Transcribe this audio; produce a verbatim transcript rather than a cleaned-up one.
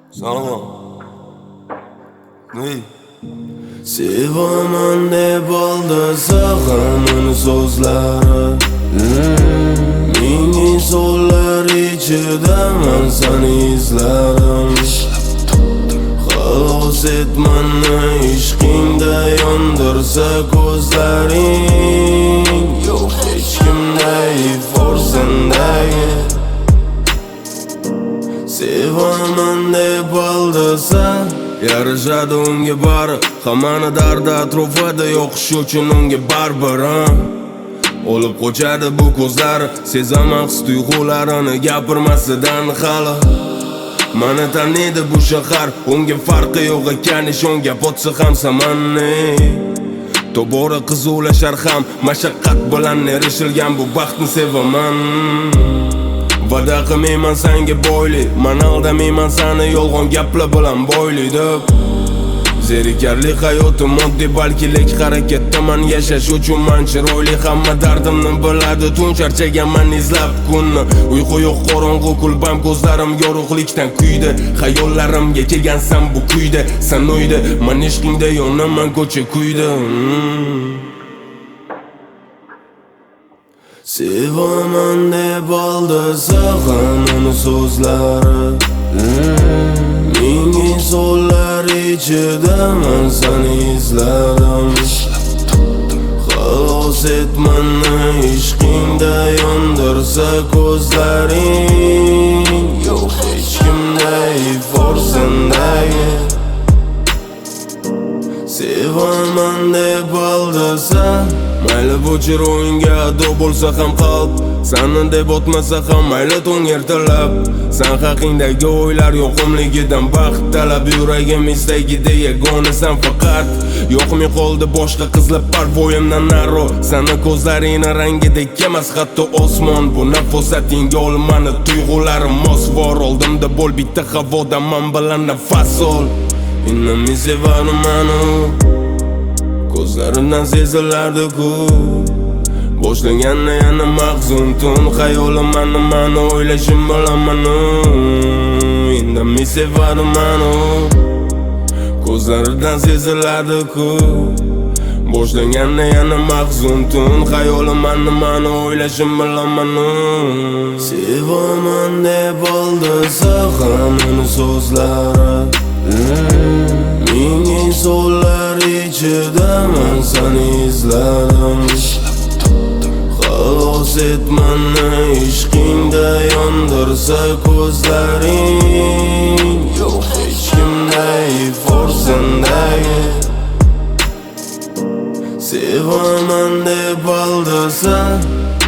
Sağlam. Ney? Sevaman deb aldasa hamon so'zlari Ming insonlar ichida man seni izlarim Xalos et mani ishqingda yondirsa ko'zlaring Yo'q hech kimday forsandagi Sevaman deb aldasa yarashadi unga bari Hammani dardi atrofida yo'qishi uchun unga baribir Olib qochadi bu ko'zlari Sezaman his-tuyg'ularini gapirmasidan hali Mani taniydi bu shahar Unga farqi yo'q ekan ishonga botsa ham samanni Tobora qizuvlashar ham mashaqqat bilan erishilgan bu baxtni sevaman Va'da qilmayman senga boylik Man aldamayman seni yolg'on gaplar bilan boylik deb Zerikarli hayotim oddiy balki lek harakatdaman Yashash uchun man chiroyli Hamma dardimni biladi tun charchaganman izlab kunni Uyqu yo'q qorong'u kulbam ko'zlarim yorug'likdan kuydi Xayollarimga kelgansan bu kuyda San uyda man ishqingda yonaman ko'cha kuyda hmm. Sevaman deb aldasa hamon so'zlari Ming insonlar ichida man seni izlarim Xalos et mani ishqingda yondirsa ko'zlaring Yo'q hech kimday forsandagi Sevaman deb aldasa Mayli bu chiroyingga ado bo'lsa ham qalb Seni deb o'tmasa ham mayli tong ertalab Sen haqingdagi o'ylar yo'qimligidan baxt talab Yuragim istagida yagonasan faqat Yo'qmi qoldi boshqa qizlar parvoyimdan naro Seni ko'zlaringni rangidek emas hatto osmon Bu nafosatingga olmani tuyg'ularim mosvor Oldimda bo'l bitta havoda man bilan nafas ol Indamay sevarim mani Ko'zlaridan sezilardi-ku Boshlaganda yana mahzun tun Xayolim mani mani o'ylashim bilan mani Indamay sevarim mani Ko'zlaridan sezilardi-ku Boshlaganda yana mahzun tun Xayolim mani mani o'ylashim bilan mani Sevaman deb aldasa hamon so'zlari Ming insonlar ichida man seni izlarim Xalos et mani ishqingda yondirsa ko'zlaring Yo'q hech kimday forsandagi Sevaman deb aldasa